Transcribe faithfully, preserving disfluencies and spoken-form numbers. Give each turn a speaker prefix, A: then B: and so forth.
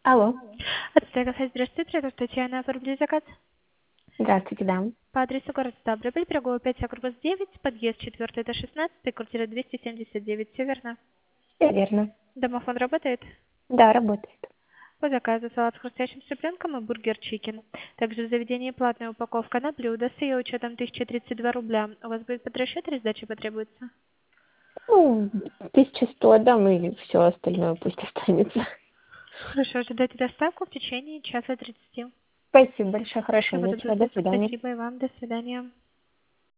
A: Алло.
B: Отстегов, здравствуйте, это Татьяна, оформили заказ
A: Здравствуйте, да.
B: по адресу город Ставрополь, Пирогова пять, округ девять, подъезд четыре, это шестнадцать, квартира двести семьдесят девять, все верно?
A: Все верно.
B: Домофон работает?
A: Да, работает.
B: По заказу салат с хрустящим цыпленком и бургер чикен. Также в заведении платная упаковка на блюдо с ее учетом тысяча тридцать два рубля. У вас будет подрасчет или сдача потребуется?
A: Ну, тысяча сто отдам, и все остальное пусть останется.
B: Хорошо, ожидайте доставку в течение часа тридцати.
A: Спасибо большое, хорошего
B: Всего
A: вечера,
B: доброго,
A: до свидания.
B: спасибо и вам, до свидания.